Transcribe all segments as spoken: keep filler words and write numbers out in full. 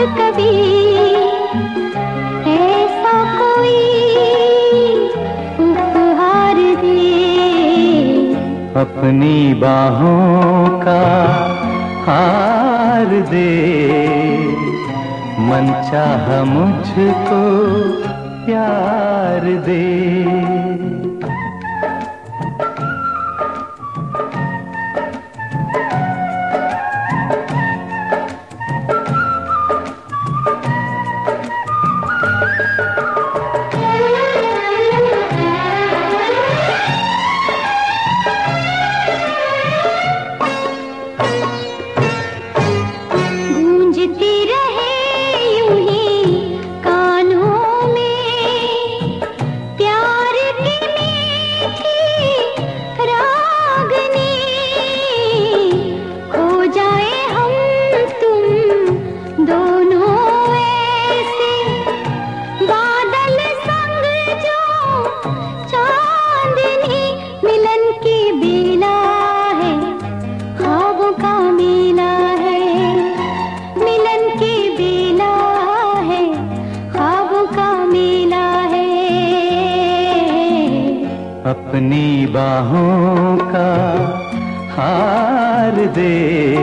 कभी ऐसा कोई उपहार दे, अपनी बाहों का हार दे, मन चाह मुझको प्यार दे। अपनी बाहों का हार दे,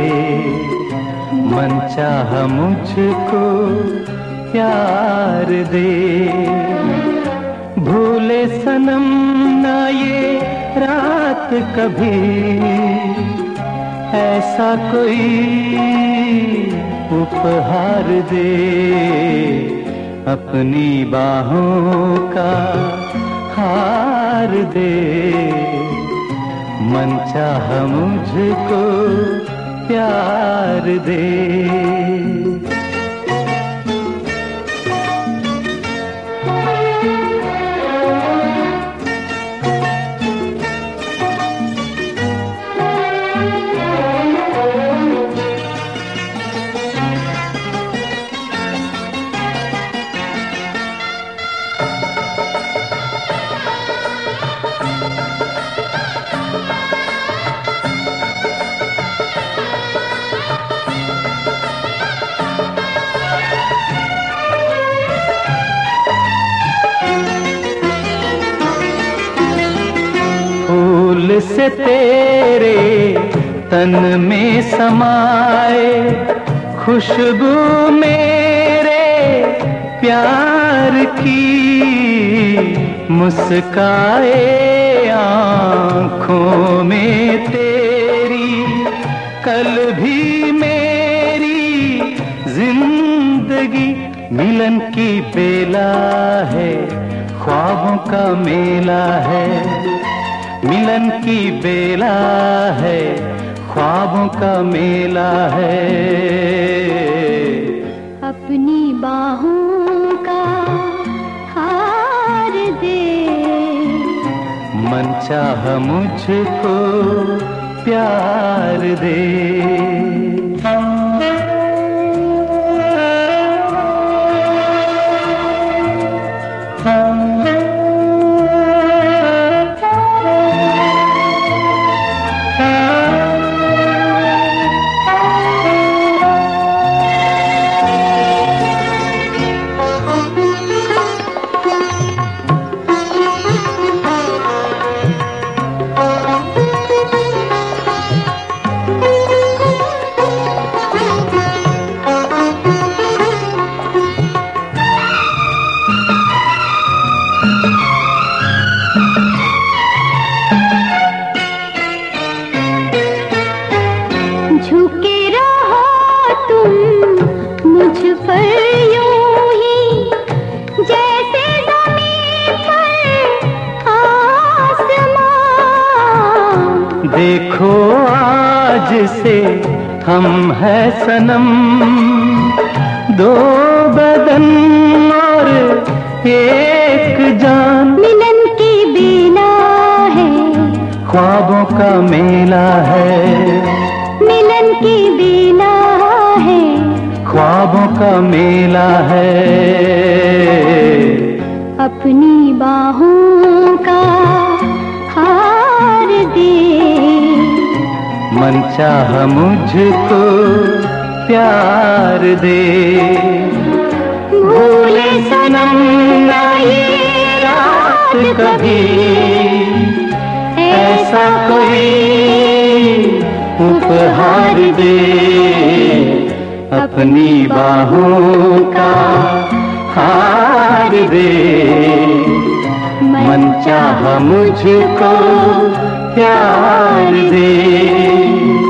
मन चाह मुझको प्यार दे। भूले सनम ना ये रात कभी, ऐसा कोई उपहार दे, अपनी बाहों का हार दे, मन चाह मुझको प्यार दे। फूल से तेरे तन में समाए, खुशबू मेरे प्यार की, मुस्काए आँखों में तेरी, कल भी मेरी जिंदगी मिलन की बेला है, ख्वाबों का मेला है, मिलन की बेला है, ख्वाबों का मेला है। अपनी बाहों का हार दे, मन चाह मुझको प्यार दे। झुके रहो तुम मुझ पर यूं ही, जैसे ज़मीन पर आसमां। देखो आज से हम है सनम, दो बदन और एक जान, मिलन की बेला है, ख्वाबों का मेला है, मिलन की बेला है, ख्वाबों का मेला है। अपनी बाहों का हार दे, मन चाह मुझको प्यार दे। ना ये रात कभी ऐसा कोई उपहार दे, अपनी बाहों का हार दे, मन चाहा मुझको प्यार दे।